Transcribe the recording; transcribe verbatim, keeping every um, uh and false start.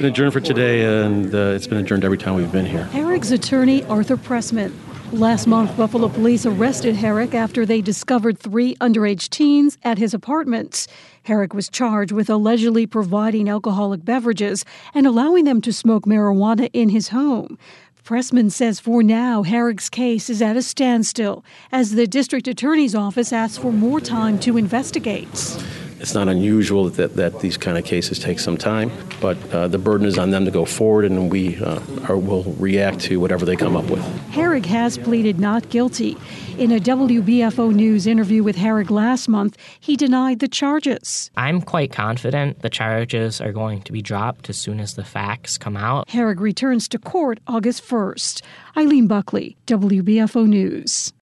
been adjourned for today, and uh, it's been adjourned every time we've been here. Herrick's attorney, Arthur Pressman. Last month, Buffalo police arrested Herrick after they discovered three underage teens at his apartment. Herrick was charged with allegedly providing alcoholic beverages and allowing them to smoke marijuana in his home. Pressman says for now, Herrick's case is at a standstill as the district attorney's office asks for more time to investigate. It's not unusual that, that these kind of cases take some time, but uh, the burden is on them to go forward, and we uh, are, will react to whatever they come up with. Herrick has pleaded not guilty. In a W B F O News interview with Herrick last month, he denied the charges. I'm quite confident the charges are going to be dropped as soon as the facts come out. Herrick returns to court August first. Eileen Buckley, W B F O News.